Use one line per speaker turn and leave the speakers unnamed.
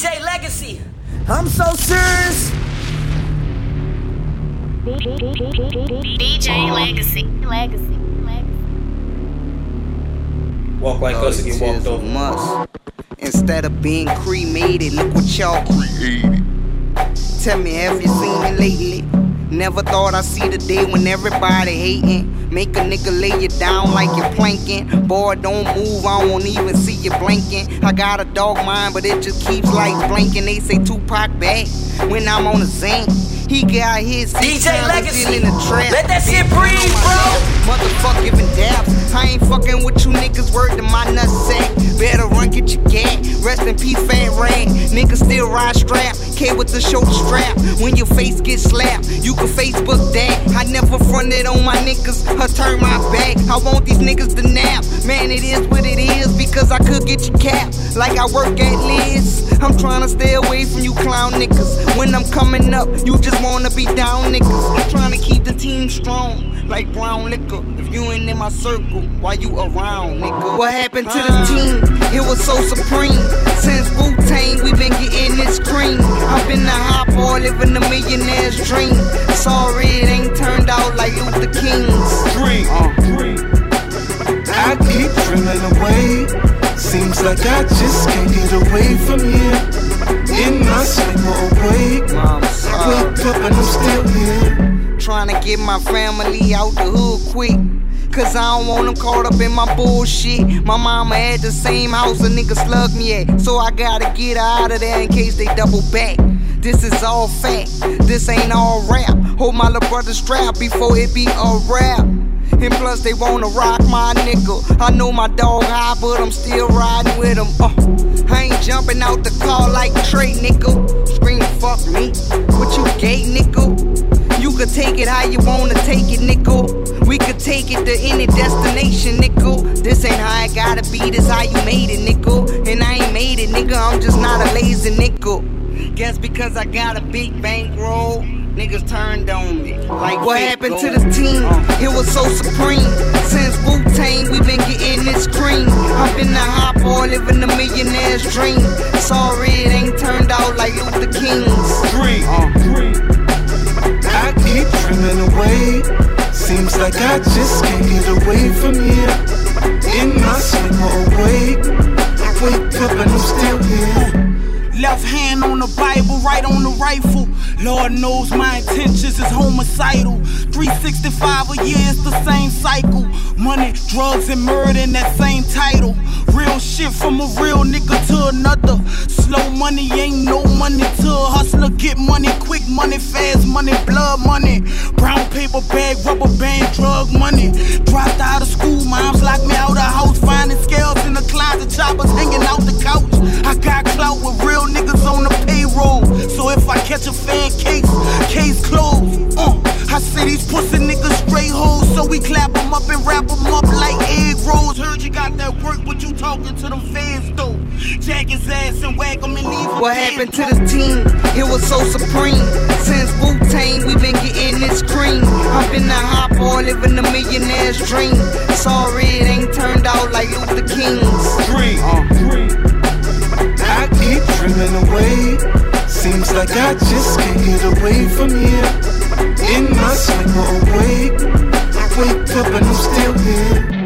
DJ Legacy.
I'm so serious.
DJ Legacy.
Walk like us and get walked over.
Must. Instead of being cremated, look what y'all created. Tell me, have you seen me lately? Never thought I'd see the day when everybody hating. Make a nigga lay you down like you're planking. Boy, don't move, I won't even see you blinking. I got a dog mind, but it just keeps lights blinking. They say Tupac back when I'm on the zinc. He got his
DJ Legacy.
in the trap.
Let that shit breathe, bro.
Motherfucker giving dabs. I ain't fucking with you niggas, word to my nutsack. Better run, get your gat. Rest in peace, fat rag. Niggas still ride strap. K with the shoulder strap. When your face gets slapped, you can Facebook that. I never fronted on my niggas, or turn my back. I want these niggas to nap. Man, it is what it is, because I could get you capped. Like I work at Liz. I'm trying to stay away from you clown niggas. When I'm coming up, you just wanna be down niggas. I'm trying to keep the team strong, like brown liquor. If you ain't in my circle, why you around, nigga? What happened to the team? It was so supreme. Since Wu-Tang, we been getting this cream. I've been a hot boy, living a millionaire's dream. Sorry, it ain't turned out like Luther King's
dream. I keep dreaming away. Seems like I just can't get away from here. In my sleep or awake, I wake up and I'm still here.
Trying to get my family out the hood quick, cause I don't want them caught up in my bullshit. My mama had the same house a nigga slugged me at, so I gotta get her out of there in case they double back. This is all fact, this ain't all rap. Hold my little brother strap before it be a rap. And plus they wanna rock my nigga. I know my dog high, but I'm still riding with him. I ain't jumping out the car like Trey, nigga. Scream fuck me, what you gay, nigga? You could take it how you wanna take it, nigga. We could take it to any destination, nigga. This ain't how it gotta be, this how you made it, nigga. And I ain't made it, nigga, I'm just not a lazy nigga. Guess because I got a big bankroll, niggas turned on me. Like what happened to the team? It was so supreme. Since Wu-Tang, we been getting this cream. I've been a hot boy, living a millionaire's dream. Sorry, it ain't turned out like Luther King's
dream. I keep dreaming away. Seems like I just can't get away from here. In my sleep or awake, I wake up and I'm still here.
Left hand on the Bible, right on the rifle. Lord knows my intentions is homicidal. 365 a year, it's the same cycle. Money, drugs, and murder in that same title. Real shit from a real nigga to another. Slow money ain't no money to a hustler. Get money, quick money, fast money, blood money. Brown paper bag, rubber band, drug money. Dropped out of school, moms locked me out of house. Finding scales in the closet, choppers hanging out the couch. I got clout with real niggas on the payroll. So if I catch a fan case closed. I say these pussy niggas straight hoes, so we clap them up and wrap them up like egg rolls. Heard you got that work, but you talking to them fans though. Jack his ass and whack him and leave him.
What happened to the team? It was so supreme. Since Wu-Tang, we been getting this cream. I've been a hot boy, living a millionaire's dream. Sorry, it ain't turned out like Luther King's
dream. I keep dreaming away. Seems like I just can't get away from here. In my sleep or awake, I wake up and I'm still here.